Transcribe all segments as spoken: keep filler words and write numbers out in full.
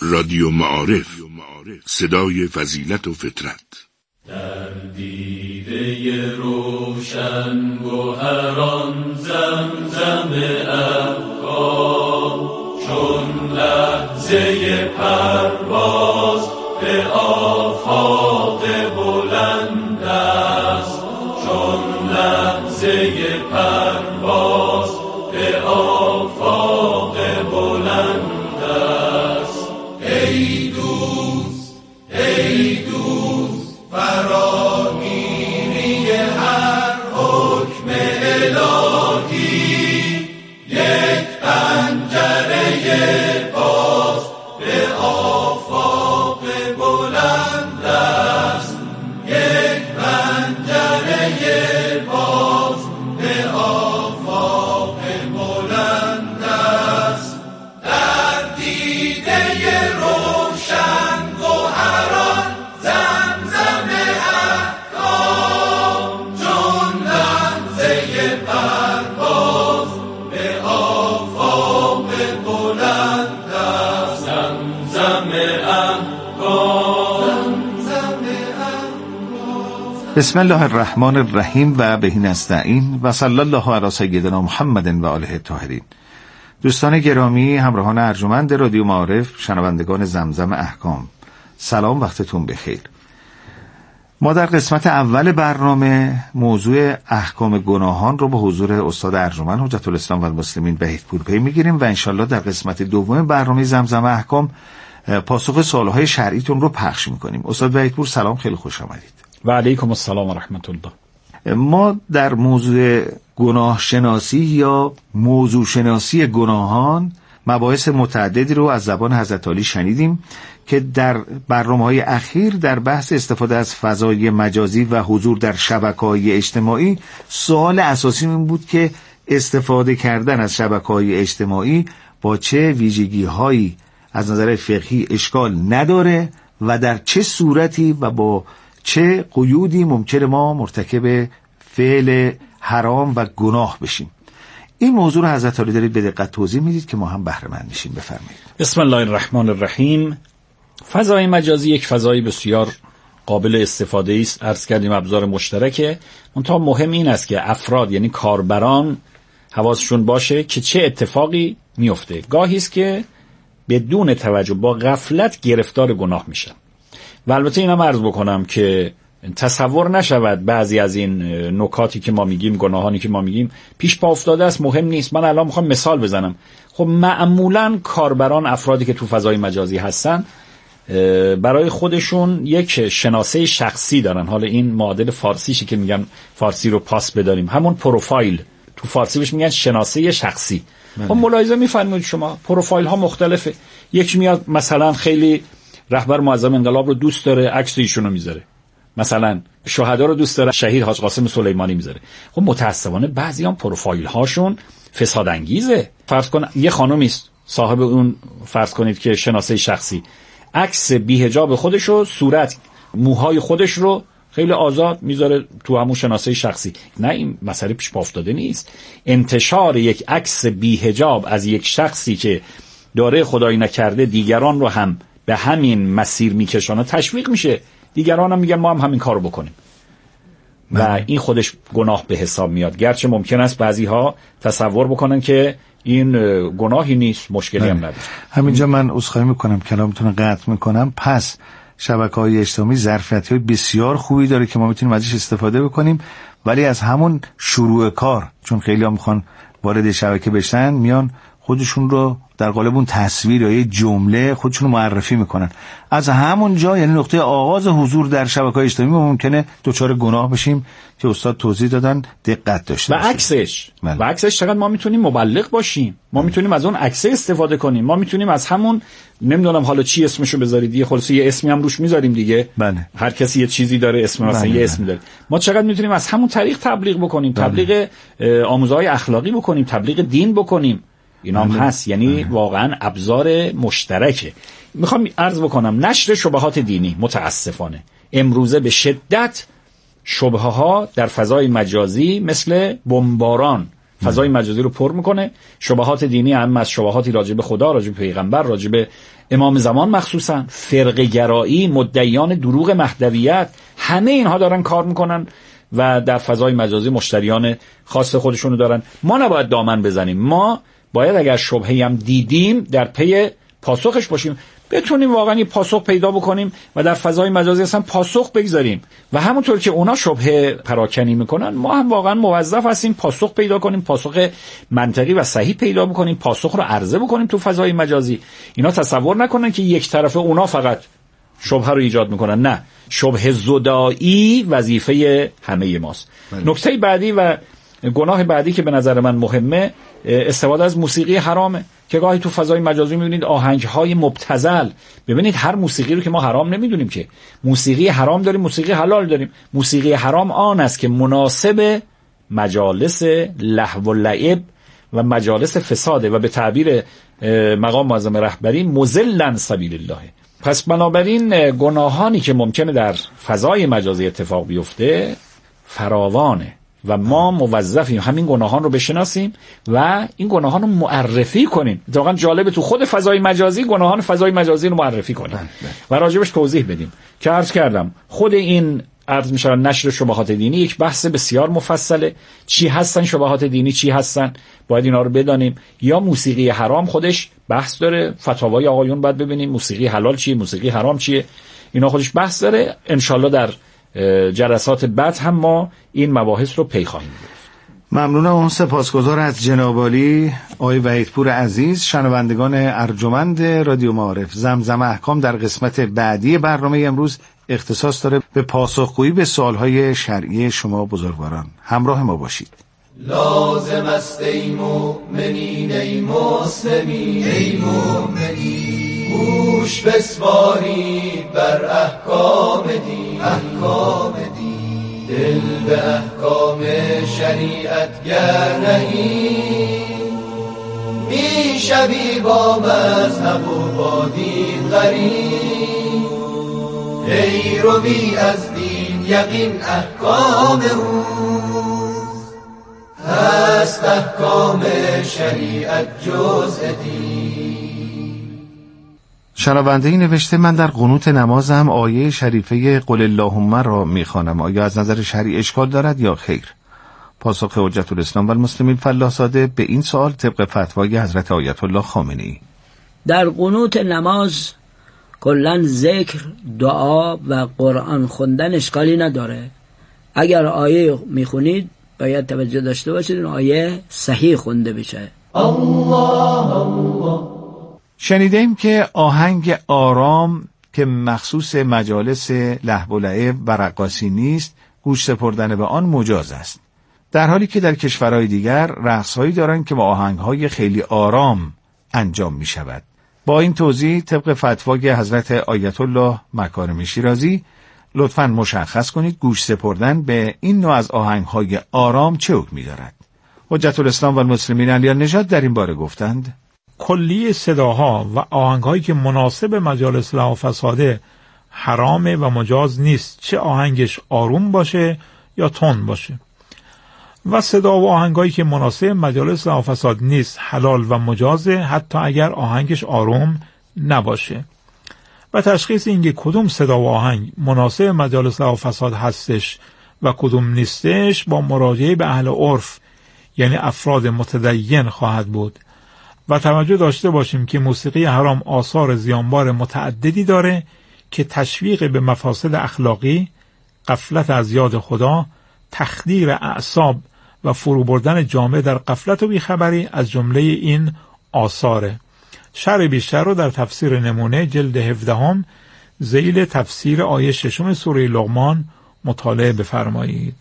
رادیو معارف، صدای فضیلت و فطرت. در دیده روشن گوهران زمزم افغان، چون لحظه پرواز به آفاق بلند است، چون لحظه پرواز به آفاق بلند است. ای دوست، ای دوست، فراگیری هر حکم الهی، یک پنجره باز به آفاق بلند است، یک پنجره باز به آفاق بلند است. در دیده روشن گوهران زمزم احکام، چون لحظه پرواز به آفاق بلند است. زمزم احکام، زمزم احکام. بسم الله الرحمن الرحیم و به نستعین و صلی الله علی سیدنا محمد و آله الطاهرین. دوستان گرامی، همراهان ارجمند رادیو معارف، شنوندگان زمزم احکام، سلام، وقتتون بخیر. ما در قسمت اول برنامه موضوع احکام گناهان رو به حضور استاد ارجمند حجت الاسلام و المسلمین وحید پورپی میگیریم و انشالله در قسمت دوم برنامه زمزم احکام پاسخ سوالهای شرعیتون رو پخش میکنیم. استاد وحید پور، سلام، خیلی خوش آمدید. و علیکم السلام و رحمت الله. ما در موضوع گناه شناسی یا موضوع شناسی گناهان مباحث متعددی رو از زبان حضرت علی شنیدیم که در برنامه‌های اخیر در بحث استفاده از فضای مجازی و حضور در شبکه‌های اجتماعی سوال اساسی این بود که استفاده کردن از شبکه‌های اجتماعی با چه ویژگی‌هایی از نظر فقهی اشکال نداره و در چه صورتی و با چه قیودی ممکنه ما مرتکب فعل حرام و گناه بشیم. این موضوع رو حضرت علی دارید به دقت توضیح میدید که ما هم بهره مند میشیم. بفرمایید. بسم الله الرحمن الرحیم. فضای مجازی یک فضای بسیار قابل استفاده است. عرض کردیم ابزار مشترکه. منتها مهم این است که افراد، یعنی کاربران، حواسشون باشه که چه اتفاقی میفته. گاهی است که بدون توجه با غفلت گرفتار گناه میشن. و البته اینم عرض بکنم که تصور نشود بعضی از این نکاتی که ما میگیم، گناهانی که ما میگیم پیش پا افتاده است، مهم نیست. من الان میخوام مثال بزنم. خب معمولا کاربران، افرادی که تو فضای مجازی هستن، برای خودشون یک شناسه شخصی دارن. حالا این معادل فارسیشه که میگن فارسی رو پاس بداریم، همون پروفایل، تو فارسی بهش میگن شناسه شخصی. خب ملاحظه میفرمایید شما پروفایل ها مختلفه. یک میاد مثلا خیلی رهبر معظم انقلاب رو دوست داره، عکس ایشونو میذاره. مثلا شهدا رو دوست داره، شهید حاج قاسم سلیمانی میذاره. خب متاسفانه بعضیام پروفایل هاشون فساد انگیزه. فرض کن یه خانومی است صاحب اون، فرض کنید که شناسه شخصی، عکس بی‌حجاب خودشو، صورت، موهای خودش رو خیلی آزاد میذاره تو همون شناسه شخصی. نه، این مسئله پیش پا افتاده نیست. انتشار یک عکس بی‌حجاب از یک شخصی که داره خدایی نکرده دیگران رو هم به همین مسیر میکشونه، تشویق میشه. دیگران هم میگن ما هم همین کارو بکنیم و این خودش گناه به حساب میاد. گرچه ممکن است بعضی ها تصور بکنن که این گناهی نیست، مشکلی هم نداره. همینجا من عذرخواهی میکنم، کلامتون قطع میکنم. پس شبکه‌های اجتماعی ظرفیت‌های بسیار خوبی داره که ما میتونیم ازش استفاده بکنیم، ولی از همون شروع کار، چون خیلی ها میخوان وارد شبکه بشن، میان خودشون رو در قالب اون تصویر یا یه جمله خودشون رو معرفی میکنن. از همون جا، یعنی نقطه آغاز حضور در شبکه‌های اجتماعی، ممکنه دچار گناه بشیم که استاد توضیح دادن، دقت داشته باشیم. و عکسش و عکسش چقدر ما میتونیم مبلغ باشیم. ما میتونیم از اون عکس استفاده کنیم. ما میتونیم از همون، نمیدونم حالا چی اسمشو بذارید، یه خلاص یه اسمی هم روش میذاریم دیگه. بله. هر کسی یه چیزی داره، اسم مثلا یه اسمی داره. ما چقدر میتونیم از همون طریق تبلیغ بکنیم، تبلیغ آموزه‌های اخلاقی بکنیم، تبلیغ دین بکنیم. اینا هم هست. یعنی واقعا ابزار مشترکه. میخوام عرض بکنم نشر شبهات دینی متاسفانه امروزه به شدت شبهه ها در فضای مجازی مثل بمباران فضای مجازی رو پر میکنه. شبهات دینی هم از شبهاتی راجع به خدا، راجع به پیغمبر، راجع به امام زمان، مخصوصا فرقه گرایی، مدعیان دروغ مهدویت، همه اینها دارن کار میکنن و در فضای مجازی مشتریان خاص خودشونو دارن. ما نباید دامن بزنیم، ما باید اگر شبهه‌ای هم دیدیم در پی پاسخش باشیم، بتونیم واقعا یه پاسخ پیدا بکنیم و در فضای مجازی اصلا پاسخ بگذاریم. و همونطور که اونا شبهه پراکنی میکنن، ما هم واقعا موظف هستیم پاسخ پیدا کنیم، پاسخ منطقی و صحیح پیدا بکنیم، پاسخ رو عرضه بکنیم تو فضای مجازی. اینا تصور نکنن که یک طرفه اونا فقط شبهه رو ایجاد میکنن، نه، شبهه زدایی وظیفه همه ماست. نکته بعدی و گناه بعدی که به نظر من مهمه، استفاده از موسیقی حرامه که گاهی تو فضای مجازی می‌بینید آهنگ‌های مبتذل. ببینید هر موسیقی رو که ما حرام نمی‌دونیم، که موسیقی حرام داریم، موسیقی حلال داریم. موسیقی حرام آن است که مناسب مجالس لهو و لعب و مجالس فساده و به تعبیر مقام معظم رهبری مضلن سبیل الله. پس بنابراین گناهانی که ممکنه در فضای مجازی اتفاق بیفته فراوانه و ما موظفیم همین گناهان رو بشناسیم و این گناهان رو معرفی کنیم. واقعا جالبه تو خود فضای مجازی گناهان فضای مجازی رو معرفی کنیم و راجبش توضیح بدیم. که عرض کردم خود این عرض میشه نشر شبهات دینی یک بحث بسیار مفصله. چی هستن شبهات دینی، چی هستن، باید اینا رو بدانیم. یا موسیقی حرام خودش بحث داره، فتاوای آقایون باید ببینیم موسیقی حلال چیه، موسیقی حرام چیه، اینا خودش بحث داره. انشالله در جلسات بعد هم ما این مباحث رو پی خواهیم گرفت. ممنونم. اون سپاسگزار از جناب عالی آقای وحیدپور عزیز. شنوندگان ارجمند رادیو معارف، زمزم احکام در قسمت بعدی برنامه امروز اختصاص داره به پاسخگویی به سوالهای شرعی شما بزرگواران. همراه ما باشید. لازم است ای مؤمنین ای مسلمین ای مؤمنین گوش بسپارید بر احکام دین احکام دین دل به احکام شریعت گر نهید میشوی با مذهب و با دین غریب پیروی از دین یقین احکام اوست هست احکام شریعت جزء دین. شنونده‌ای نوشته من در قنوت نمازم آیه شریفه قل اللهم را میخوانم، آیا از نظر شرعی اشکال دارد یا خیر؟ پاسخ حجت الاسلام و المسلمین فلاح زاده به این سوال طبق فتوای حضرت آیت الله خامنه‌ای: در قنوت نماز کلاً ذکر، دعا و قرآن خوندن اشکالی نداره. اگر آیه میخونید باید توجه داشته باشید این آیه صحیح خونده بشه. الله الله. شنیدیم که آهنگ آرام که مخصوص مجالس لهو و لعب و رقاصی نیست، گوش سپردن به آن مجاز است، در حالی که در کشورهای دیگر رقص‌هایی دارند که با آهنگ‌های خیلی آرام انجام می شود. با این توضیح طبق فتوای حضرت آیت الله مکارم شیرازی لطفاً مشخص کنید گوش سپردن به این نوع از آهنگ‌های آرام چه حکمی دارد؟ حجت الاسلام و المسلمین علی نژاد در این باره گفتند: کلی صداها و آهنگ‌هایی که مناسب مجالس لهو و فساده حرامه و مجاز نیست، چه آهنگش آروم باشه یا تند باشه. و صدا و آهنگایی که مناسب مجالس لهو و فساد نیست حلال و مجازه، حتی اگر آهنگش آروم نباشه. و تشخیص اینکه کدوم صدا و آهنگ مناسب مجالس لهو و فساد هستش و کدوم نیستش با مراجعه به اهل عرف یعنی افراد متدین خواهد بود. و توجه داشته باشیم که موسیقی حرام آثار زیانبار متعددی داره که تشویق به مفاسد اخلاقی، غفلت از یاد خدا، تخدیر اعصاب و فرو بردن جامعه در غفلت و بیخبری از جمله این آثاره. شرح بیشتر رو در تفسیر نمونه جلد هفدهم ذیل تفسیر آیه ششم سوره لقمان مطالعه بفرمایید.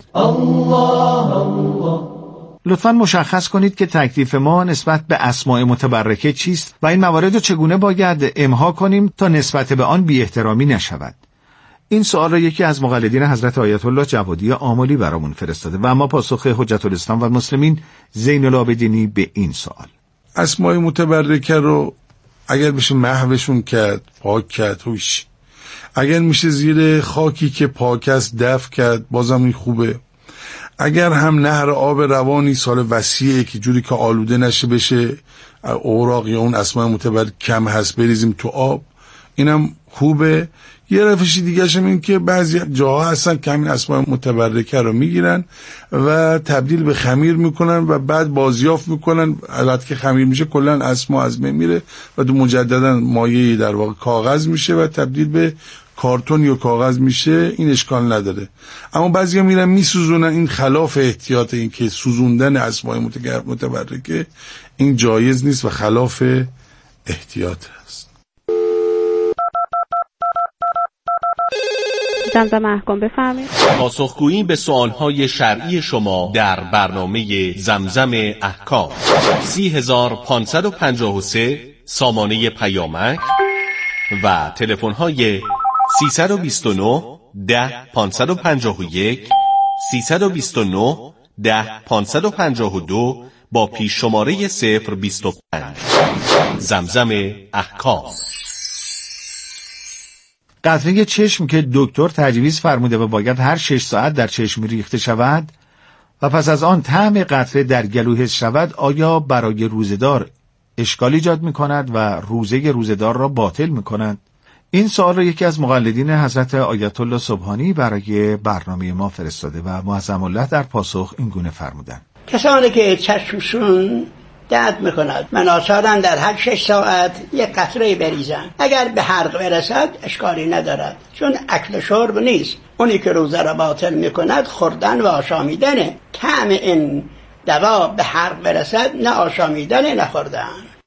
الله الله. لطفاً مشخص کنید که تکلیف ما نسبت به اسماء متبرکه چیست و این موارد رو چگونه باید امها کنیم تا نسبت به آن بی احترامی نشود. این سوال را یکی از مقلدین حضرت آیت الله جوادی آملی برامون فرستاده و اما پاسخ حجت الاسلام و المسلمین زین العابدینی به این سوال: اسماء متبرکه رو اگر بشه محوشون کرد، پاک کرد، روش اگر میشه زیر خاکی که پاک است دفن کرد، بازم این خوبه. اگر هم نهر آب روانی سال وسیعه که جوری که آلوده نشه بشه اوراق یا اون اسماء متبرک کم هست بریزیم تو آب، اینم خوبه. یه روش دیگه شم این که بعضی جاها هستن که همین اسماء متبرکه رو میگیرن و تبدیل به خمیر میکنن و بعد بازیافت میکنن. البته که خمیر میشه کلا اسما از بین میره و دو مجددا مایع در واقع کاغذ میشه و تبدیل به کارتون یا کاغذ میشه. این اشکال نداره. اما بعضیا میرن میسوزونن، این خلاف احتیاط، این که سوزوندن اسماء متبرکه این جایز نیست و خلاف احتیاط است. زمزم احکام بفرمایید. پاسخگویی به سوالهای شرعی شما در برنامه زمزم احکام. سی هزار پانصد و پنجاه و سه سامانه پیامک و تلفن‌های سیصد و بیست و نه ده پانصد و پنجاه و یک، سیصد و بیست و نه ده پانصد و پنجاه و دو با پیش شماره صفر بیست و پنج. زمزم احکام. قطره چشم که دکتر تجویز فرموده و باید هر شش ساعت در چشم ریخته شود و پس از آن طعم قطره در گلو حس شود، آیا برای روزه‌دار اشکال ایجاد می کند و روزه روزه‌دار را باطل می کند؟ این سوال را یکی از مقلدین حضرت آیت الله سبحانی برای برنامه ما فرستاده و معظم الله در پاسخ این گونه فرمودند: کسانی که چشمشون درد میکند مناسباً در هر شش ساعت یک قطره بریزن، اگر به حلق برسد اشکالی ندارد، چون اکل شرب نیست. اونی که روزه را باطل میکند خوردن و آشامیدنه. طعم این دوا به حلق برسد، نه آشامیدن نه خوردن.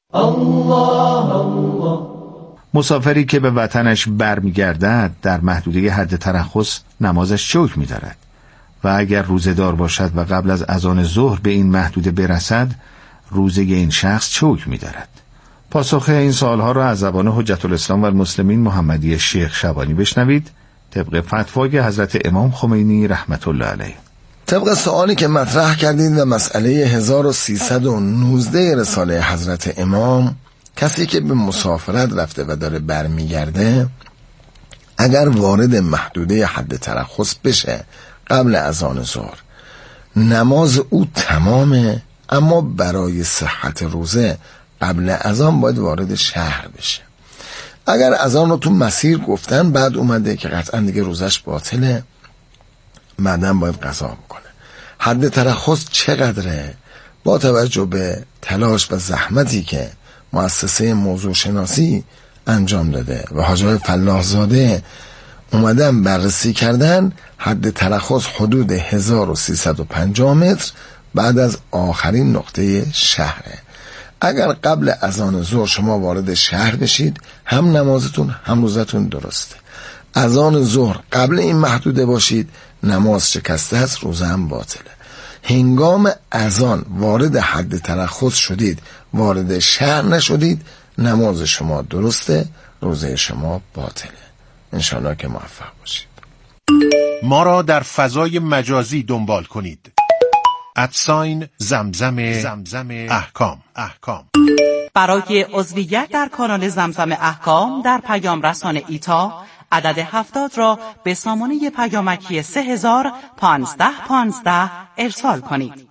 الله الله. مسافری که به وطنش برمیگردد در محدوده حد ترخص نمازش چه حکمی دارد و اگر روزه‌دار باشد و قبل از اذان ظهر به این محدوده برسد، روزه این شخص چه حکمی دارد؟ پاسخ این سوالها را از زبان حجت الاسلام و المسلمین محمدی شیخ شبانی بشنوید طبق فتوای حضرت امام خمینی رحمت الله علیه. طبق سوالی که مطرح کردید و مسئله هزار و سیصد و نوزده رساله حضرت امام، کسی که به مسافرت رفته و داره برمیگرده اگر وارد محدوده حد ترخص بشه قبل اذان ظهر، نماز او تمامه، اما برای صحت روزه قبل اذان باید وارد شهر بشه. اگر اذان رو تو مسیر گفتن بعد اومده که قطعا دیگه روزش باطله، بعدم باید قضا بکنه. حد ترخص چقدره؟ با توجه به تلاش و زحمتی که مؤسسه موضوع شناسی انجام داده و حاجی فلاح زاده اومدن بررسی کردن، حد ترخص حدود هزار و سیصد و پنجاه متر بعد از آخرین نقطه شهره. اگر قبل اذان ظهر شما وارد شهر بشید، هم نمازتون هم روزتون درسته. اذان ظهر قبل این محدوده باشید، نماز شکسته است، روزه هم باطله. هنگام اذان وارد حد ترخص شدید، وارد شهر نشدید، نماز شما درسته، روزه شما باطله. انشاءالله که موفق باشید. ما را در فضای مجازی دنبال کنید. ادساین زمزم زمزم احکام احکام. برای عضویت در کانال زمزم احکام در پیام رسان ایتا عدد هفتاد را به سامانه پیامکی سه هزار پانزده پانزده ارسال کنید.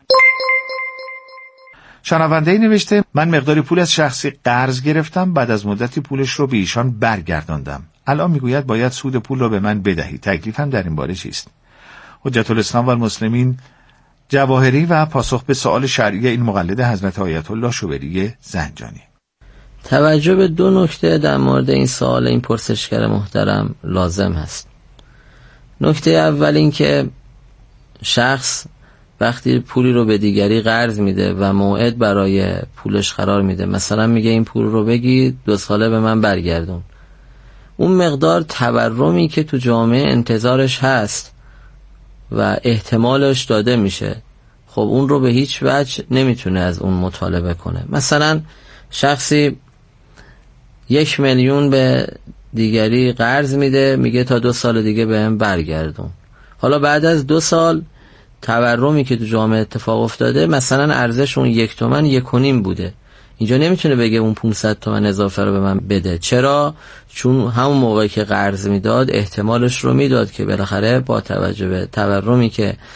شنونده نوشته من مقداری پول از شخصی قرض گرفتم، بعد از مدتی پولش رو به ایشان برگرداندم. الان میگوید باید سود پول رو به من بدهی. تکلیفم در این باره چیست؟ حجت الاسلام و المسلمین جواهری و پاسخ به سوال شرعی این مقلد حضرت آیت الله شوبری زنجانی. توجه به دو نکته در مورد این سوال این پرسشگر محترم لازم هست. نکته اول این که شخص وقتی پولی رو به دیگری قرض میده و موعد برای پولش قرار میده، مثلا میگه این پول رو بگی دو ساله به من برگردون، اون مقدار تورمی که تو جامعه انتظارش هست و احتمالش داده میشه، خب اون رو به هیچ وجه نمیتونه از اون مطالبه کنه. مثلا شخصی یک میلیون به دیگری قرض میده، میگه تا دو سال دیگه بهم برگردون. حالا بعد از دو سال تورمی که تو جامعه اتفاق افتاده، مثلا ارزش اون یک تومن یک و نیم بوده، اینجا نمیتونه بگه اون پانصد تومن اضافه رو به من بده. چرا؟ چون همون موقعی که قرض میداد احتمالش رو میداد که بالاخره با توجه به تورمی که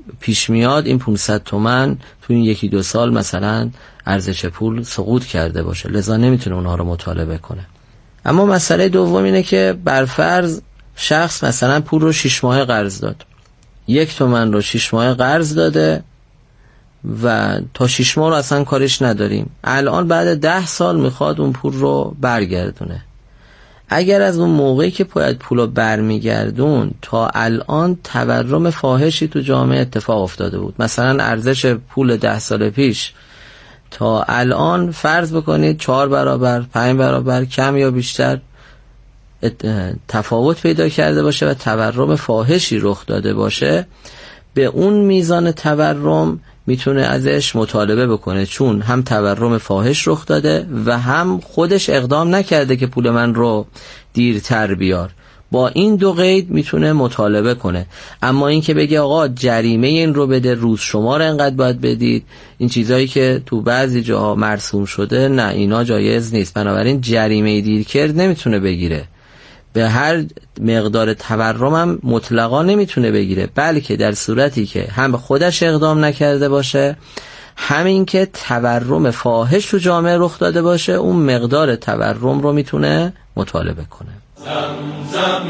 پیش میاد این پانصد تومن تو این یکی دو سال مثلا ارزش پول سقوط کرده باشه، لذا نمیتونه اونها رو مطالبه کنه. اما مسئله دوم اینه که برفرض شخص مثلا پول رو شش ماه قرض داد، یک تومن رو شش ماه قرض داده و تا شش ماه رو اصلا کارش نداریم، الان بعد ده سال میخواد اون پول رو برگردونه. اگر از اون موقعی که باید پول رو برمیگردون تا الان تورم فاحشی تو جامعه اتفاق افتاده بود، مثلا ارزش پول ده سال پیش تا الان فرض بکنید چهار برابر پنج برابر کم یا بیشتر تفاوت پیدا کرده باشه و تورم فاحشی رخ داده باشه، به اون میزان تورم میتونه ازش مطالبه بکنه، چون هم تورم فاحش رخ داده و هم خودش اقدام نکرده که پول من رو دیرتر بیار. با این دو قید میتونه مطالبه کنه. اما این که بگه آقا جریمه این رو بده، روز شمار انقدر باید بدید، این چیزایی که تو بعضی جاها مرسوم شده، نه اینا جایز نیست. بنابراین جریمه دیرکرد نمیتونه بگیره، به هر مقدار تورم هم مطلقا نمیتونه بگیره، بلکه در صورتی که هم خودش اقدام نکرده باشه، همین که تورم فاحش تو جامعه رخ داده باشه، اون مقدار تورم رو میتونه مطالبه کنه. زمزم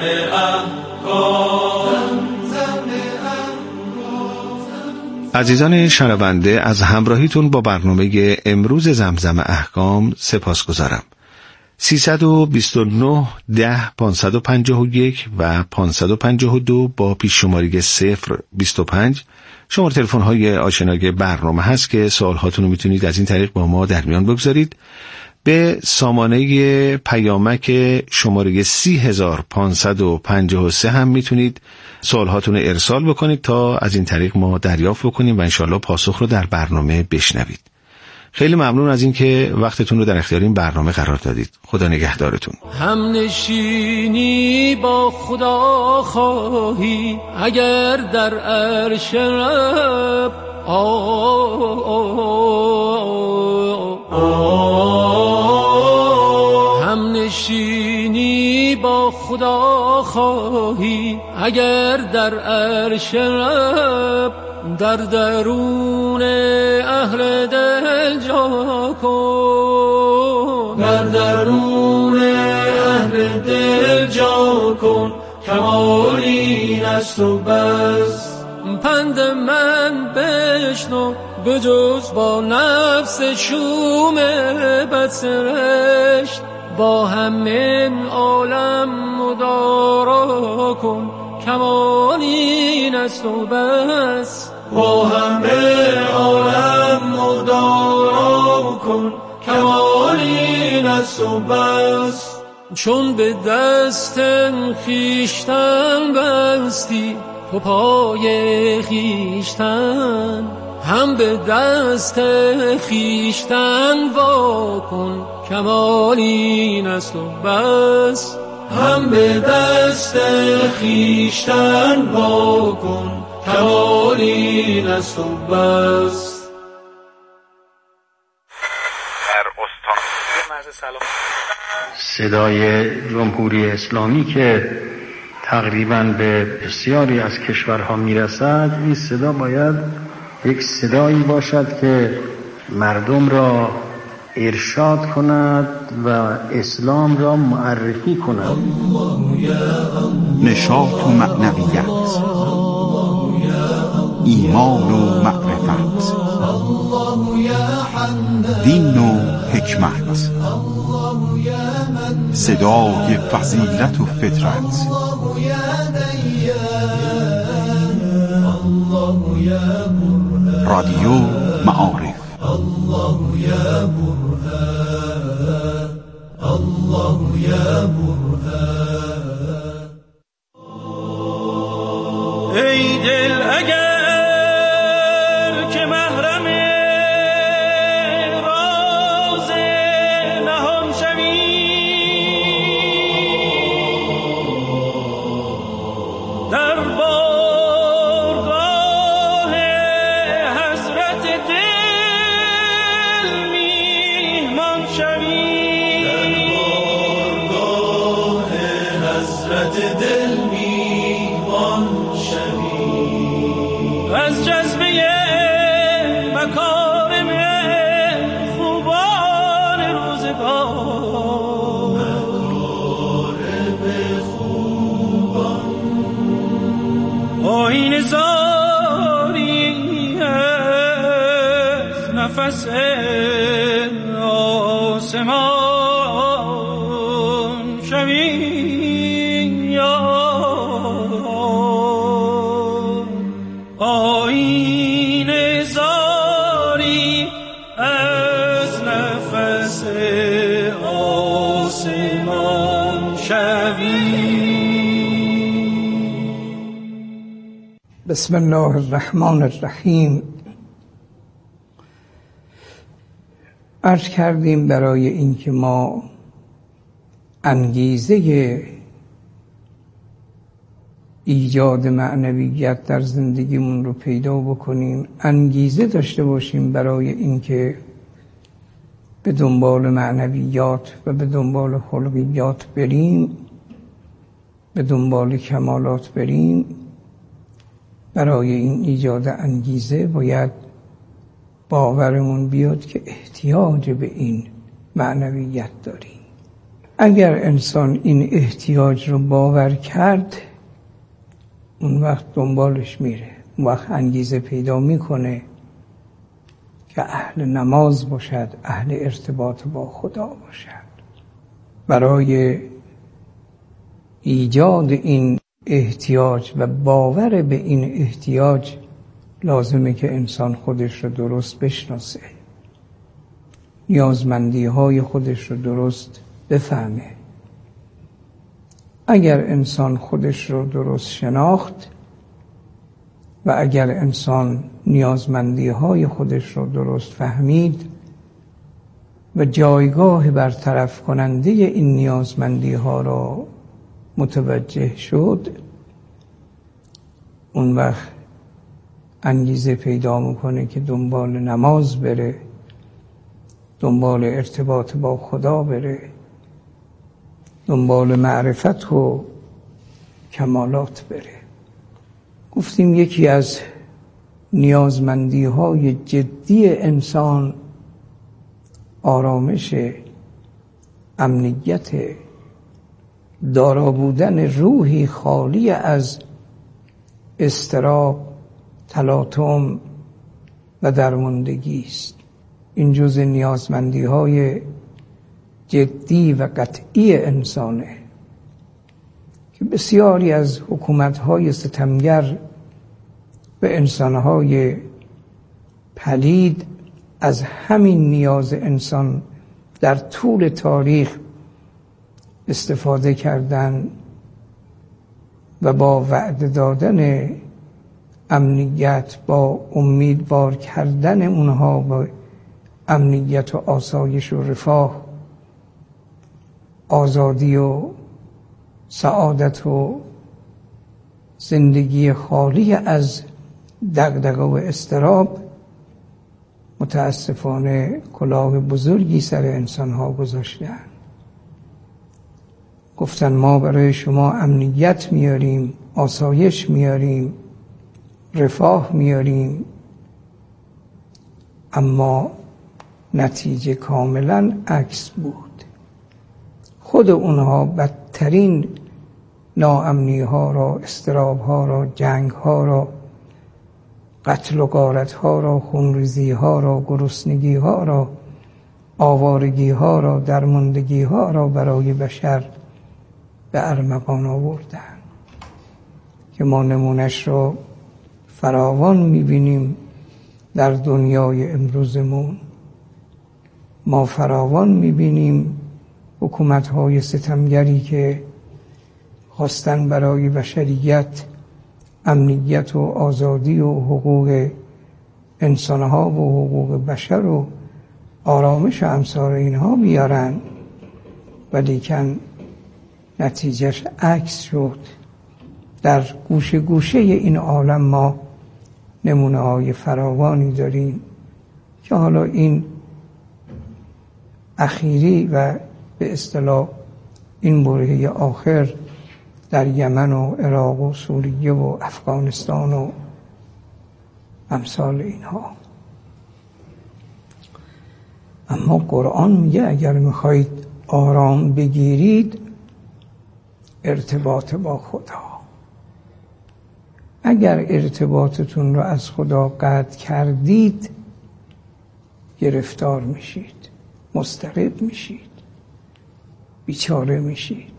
احکام. عزیزان شنونده، از همراهیتون با برنامه امروز زمزم احکام سپاسگزارم. سیصد و بیست و نه ده پانصد و پنجاه و یک و پانصد و پنجاه و دو با پیش شماره صفر بیست و پنج شماره تلفن های آشنای برنامه هست که سوالهاتون رو میتونید از این طریق با ما در میان بگذارید. به سامانه پیامک شماره سی هزار پانصد و پنجاه و سه هم میتونید سوالهاتون رو ارسال بکنید تا از این طریق ما دریافت بکنیم و انشالله پاسخ رو در برنامه بشنوید. خیلی ممنون از این که وقتتون رو در اختیار این برنامه قرار دادید. خدا نگهدارتون. هم نشینی با خدا خواهی اگر در عرش رب، هم نشینی با خدا خواهی اگر در عرش رب، در درون اهل دل جا کن، در درون اهل دل جا کن، کمال این است و بس. پند من بشنو بجز با نفس شوم بدسرشت، با همه عالم مدارا کن، کمال این است و بس. با همه عالم مدارا کن، کمال این است و بس. چون به دست خویشتن بستی تو پای خویشتن، هم به دست خویشتن وا کن، کمال این است و بس. هم به دست خویشتن وا کن، کمال این است و بس. در استان مرز سلام صدای جمهوری اسلامی که تقریباً به بسیاری از کشورها میرسد، این صدا باید یک صدایی باشد که مردم را ارشاد کند و اسلام را معرفی کند. نشاط و معنویت، ایمان و معرفت، دین و حکمت، صدای فضیلت و فطرت، رادیو معارف. الله یا برهان، الله یا برهان. ای دل اگر که محرم راز نهان شوی، در بارگاه حضرت دل میهمان شوی، در بارگاه حضرت دل میهمان شوی. از نفس آسمان شوی یا آیین زاری از نفس آسمان شوی. بسم الله الرحمن الرحیم. عرض کردیم برای اینکه ما انگیزه ایجاد معنویت در زندگیمون رو پیدا بکنیم، انگیزه داشته باشیم برای اینکه به دنبال معنویات و به دنبال خلقیات بریم، به دنبال کمالات بریم. برای این ایجاد انگیزه باید باورمون بیاد که احتیاج به این معنویت داریم. اگر انسان این احتیاج رو باور کرد، اون وقت دنبالش میره، اون وقت انگیزه پیدا میکنه که اهل نماز باشد، اهل ارتباط با خدا باشد. برای ایجاد این احتیاج و باور به این احتیاج لازمه که انسان خودش رو درست بشناسه، نیازمندی های خودش رو درست بفهمه. اگر انسان خودش رو درست شناخت و اگر انسان نیازمندی های خودش رو درست فهمید و جایگاه برطرف کننده این نیازمندی ها را متوجه شد، اون وقت انگیزه پیدا میکنه که دنبال نماز بره، دنبال ارتباط با خدا بره، دنبال معرفت و کمالات بره. گفتیم یکی از نیازمندی های جدی انسان آرامش، امنیت، دارا بودن روحی خالی از اضطراب، تلاطم و درماندگی است. این جزء نیازمندی های جدی و قطعی انسانه که بسیاری از حکومت های ستمگر و انسان های پلید از همین نیاز انسان در طول تاریخ استفاده کردن و با وعده دادن امنیت، با امیدوار کردن اونها با امنیت و آسایش و رفاه، آزادی و سعادت و زندگی خالی از دغدغه و اضطراب، متاسفانه کلاه بزرگی سر انسانها گذاشتن. گفتن ما برای شما امنیت میاریم، آسایش میاریم، رفاه میاریم، اما نتیجه کاملا عکس بود. خود اونها بدترین ناامنی ها را، اضطراب ها را، جنگ ها را، قتل و غارت ها را، خونریزی ها را، گرسنگی ها را، آوارگی ها را، درماندگی ها را برای بشر به ارمغان آوردن که ما نمونش را فراوان میبینیم در دنیای امروزمون. ما فراوان میبینیم حکومت‌های ستمگری که خواستن برای بشریت امنیت و آزادی و حقوق انسانها و حقوق بشر و آرامش و امثال اینها بیارن، ولیکن نتیجهش عکس شد. در گوشه گوشه این عالم ما نمونه های فراوانی داریم که حالا این اخیری و به اصطلاح این برهه آخر در یمن و عراق و سوریه و افغانستان و امثال اینها. اما قرآن میگه اگر میخواید آرام بگیرید، ارتباط با خدا. اگر ارتباطتون رو از خدا قطع کردید، گرفتار میشید، مضطرب میشید، بیچاره میشید.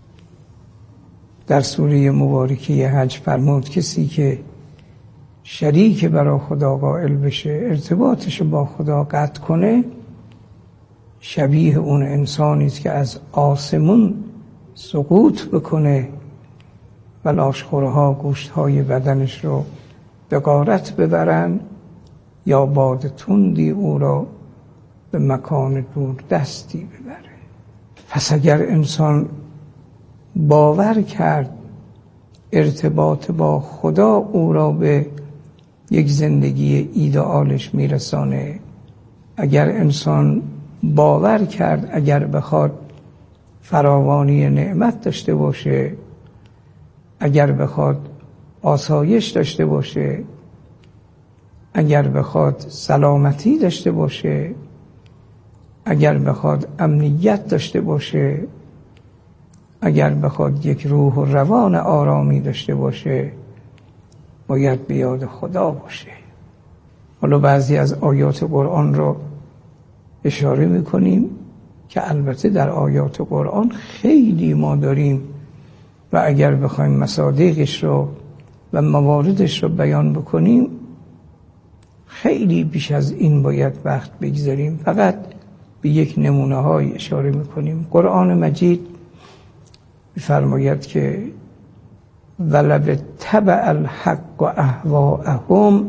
در سوره مبارکه حج فرمود کسی که شریک برای خدا قائل بشه، ارتباطش با خدا قطع کنه، شبیه اون انسانی است که از آسمون سقوط بکنه و لاشخورها گوشتهای بدنش رو به غارت ببرن یا باد تندی او را به مکان دور دستی ببره. پس اگر انسان باور کرد ارتباط با خدا او را به یک زندگی ایدئالش میرسانه، اگر انسان باور کرد اگر بخواد فراوانی نعمت داشته باشه، اگر بخواد آسایش داشته باشه، اگر بخواد سلامتی داشته باشه، اگر بخواد امنیت داشته باشه، اگر بخواد یک روح و روان آرامی داشته باشه، باید به یاد خدا باشه. حالا بعضی از آیات قرآن رو اشاره میکنیم که البته در آیات قرآن خیلی ما داریم و اگر بخوایم مصادیقش رو و مواردش رو بیان بکنیم خیلی بیش از این باید وقت بگذاریم. فقط به یک نمونه های اشاره میکنیم. قرآن مجید میفرماید که ولو تبع الحق اهواءهم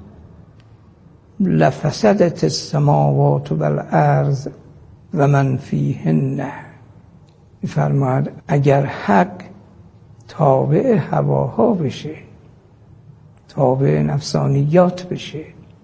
لفسدت السماوات والارض و من فیهن. میفرماید اگر حق تابع هواها بشه، تابع نفسانیات بشه،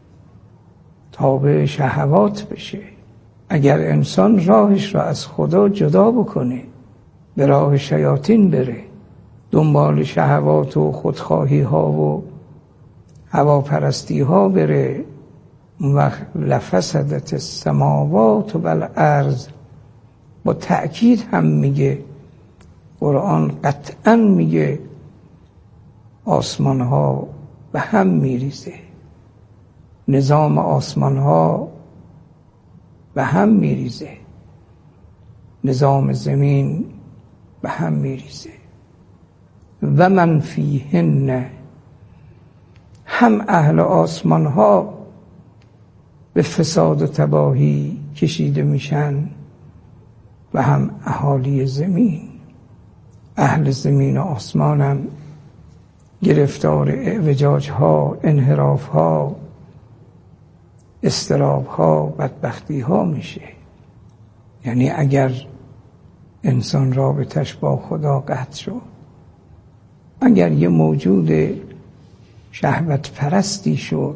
تابع شهوات بشه، اگر انسان راهش را از خدا جدا بکنه، به راه شیاطین بره، دنبال شهوات و خودخواهی ها و هواپرستی ها بره، و لفسدت السماوات والارض، با تأکید هم میگه قرآن، قطعا میگه آسمان ها به هم میریزه، نظام آسمان ها به هم میریزه، نظام زمین به هم میریزه. و من فیهن، هم اهل آسمان ها به فساد و تباهی کشیده میشن و هم اهالی زمین. اهل زمین و آسمان هم گرفتار اعوجاج ها، انحراف ها، استراب ها، بدبختی ها میشه. یعنی اگر انسان رابطش با خدا قطع شد، اگر یه موجود شهوت پرستی شد،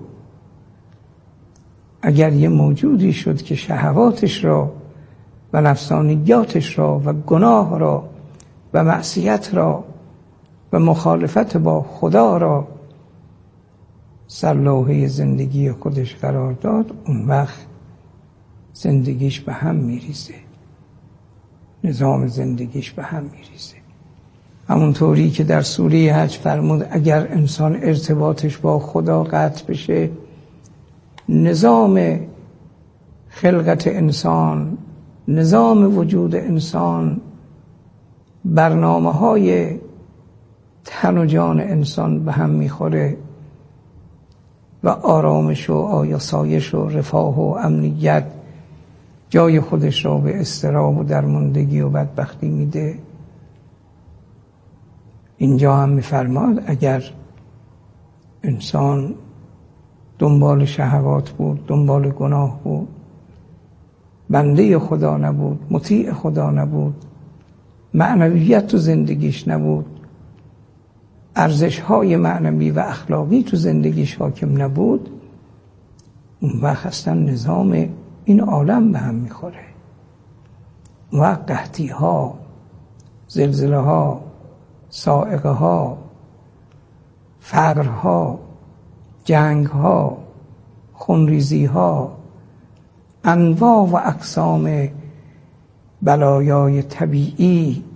اگر یه موجودی شد که شهواتش را و نفسانیاتش را و گناه را و معصیت را و مخالفت با خدا را سرلوحه زندگی خودش قرار داد، اون وقت زندگیش به هم میریزه، نظام زندگیش به هم میریزه. همونطوری که در سوره حج فرمود اگر انسان ارتباطش با خدا قطع بشه، نظام خلقت انسان، نظام وجود انسان، برنامه های تن و جان انسان به هم میخوره و آرامش و آسایش و رفاه و امنیت جای خودش را به اضطراب و درماندگی و بدبختی میده. اینجا هم میفرماد اگر انسان دنبال شهوات بود، دنبال گناه بود، بنده خدا نبود، مطیع خدا نبود، معنویت تو زندگیش نبود، ارزش‌های معنوی و اخلاقی تو زندگیش حاکم نبود، اون وقت اصلا نظام این عالم به هم میخوره. اون وقت قحطی ها، زلزله ها، صاعقه ها، فقر ها، جنگ ها، خونریزی ها، انواع و اقسام بلایای طبیعی